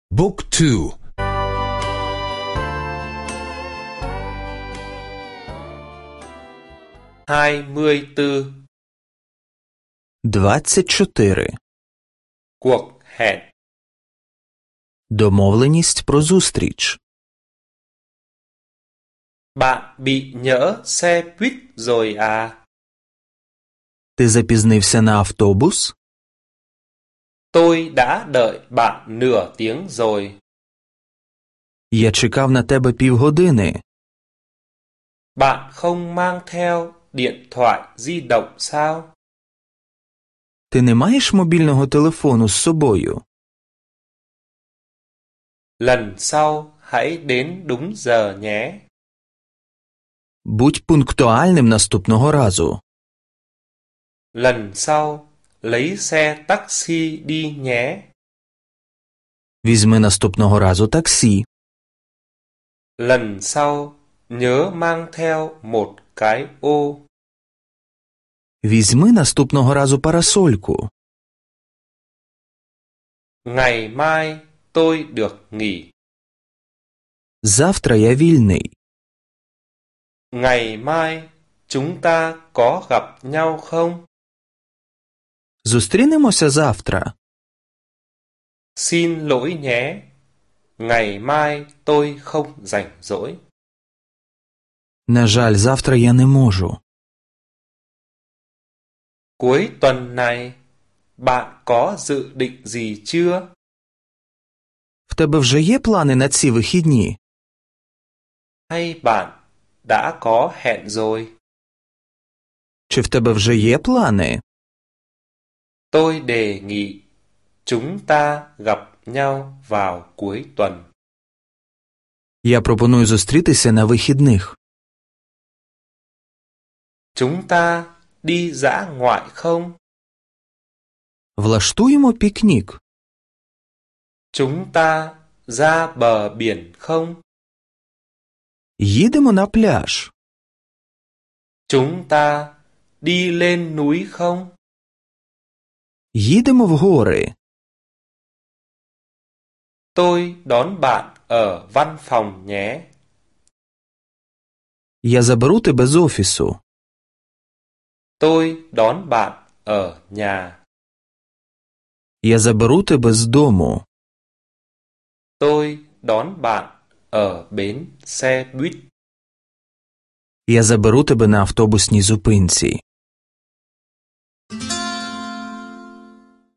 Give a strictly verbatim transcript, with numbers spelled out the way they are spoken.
Book two. hai mươi tư. двадцять чотири. Cuộc hẹn. Домовленість про зустріч. Bạn bị nhỡ xe buýt rồi à? Ти запізнився на автобус? Tôi đã đợi bạn nửa tiếng rồi. Я чекав на тебе півгодини. Bạn không mang theo điện thoại di động sao? Ти не маєш мобільного телефону з собою? Lần sau hãy đến đúng giờ nhé. Будь пунктуальним наступного разу. Lần sau lấy xe taxi đi nhé. Візьми наступного разу таксі. Lần sau nhớ mang theo một cái ô. Візьми наступного разу парасольку. Ngày mai tôi được nghỉ. Завтра я вільний. Ngày mai chúng ta có gặp nhau không? Зустрінемося завтра. Xin lỗi nhé. Ngày mai tôi không rảnh rỗi. На жаль, завтра я не можу. Cuối tuần này, bạn có dự định gì chưa? В тебе вже є плани на ці вихідні? Hay bạn đã có hẹn rồi? Чи в тебе вже є плани? Tôi đề nghị chúng ta gặp nhau vào cuối tuần. Я пропоную зустрітися на вихідних. Chúng ta đi dã ngoại không? Влаштуємо пікнік. Chúng ta ra bờ biển không? Їдемо на пляж. Chúng ta đi lên núi không? Їдемо в гори. Tôi đón bạn ở văn phòng nhé. Я заберу тебе з офісу. Tôi đón bạn ở nhà. Я заберу тебе з дому. Tôi đón bạn ở bến xe buýt. Я заберу тебе на автобусній зупинці.